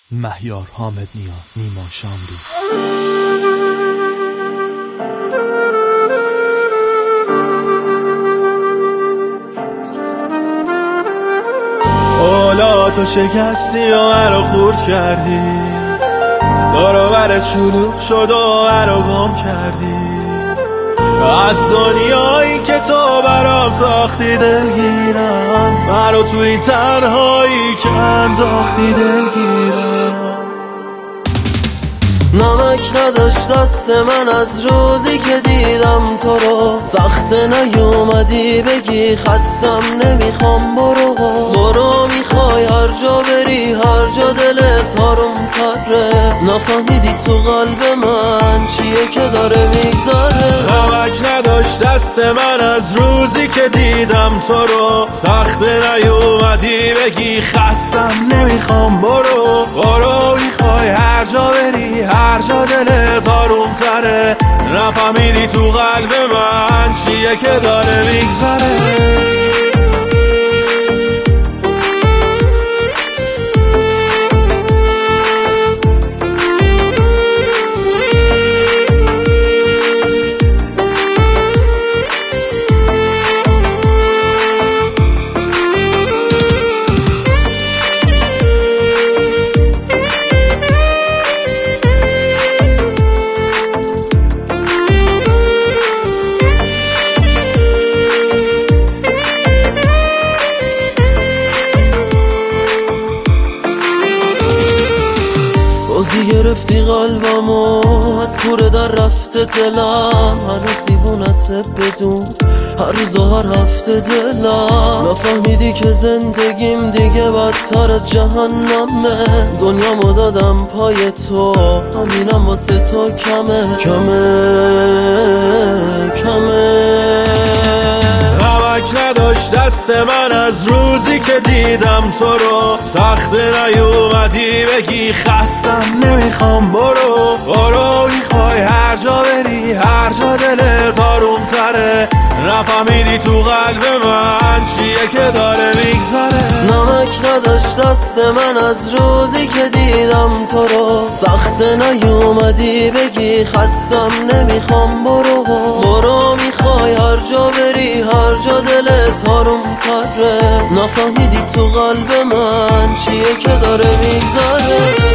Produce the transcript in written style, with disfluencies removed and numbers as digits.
مهیار حامد نیا، نیما شاملو. تو شکستی و مرا خورد کردی، برابرت شلوغ شد و مرا گم کردی. از دنیایی که تو برام ساختی دلگیرم، مرا تو این تنهایی که انداختی دلگیرم. نمک نداشت دست من از روزی که دیدم تو رو، سخته نیومدی بگی خستم نمیخوام برو میخوای هر جا بری هر جا دلت آروم تره. نفهمیدی تو قلب من چیه که داره میگذره. نمک نداشت دست من از روزی که دیدم تو رو، سخته نیومدی بگی خستم نمیخوام برو میخوای هر جا بری هر جا دلت آروم تره. نفهمیدی تو قلب من چیه که داره میگذره. بازی گرفتی قلبمو از کوره در رفته دلم، هنوز دیوونت بدون هر روز و هر هفته دلم. نفهمیدی که زندگیم دیگه بدتر از جهنمه، دنیامو دادم پای تو همینم واسه تو کمه. نمک نداشت دست من از روزی که دیدم تو رو، سخته نیومدی بگی خستم نمیخوام برو میخوای هر جا بری هر جا دلت آروم تره. نفهمیدی تو قلب من چیه که داره میگذره. نمک نداشت دست من از روزی که دیدم تو رو، سخته نیومدی بگی خستم نمیخوام برو میخوای هر جا بری هر جا دلت آروم تره. نفهمیدی تو قلب من چیه که داره میگذره.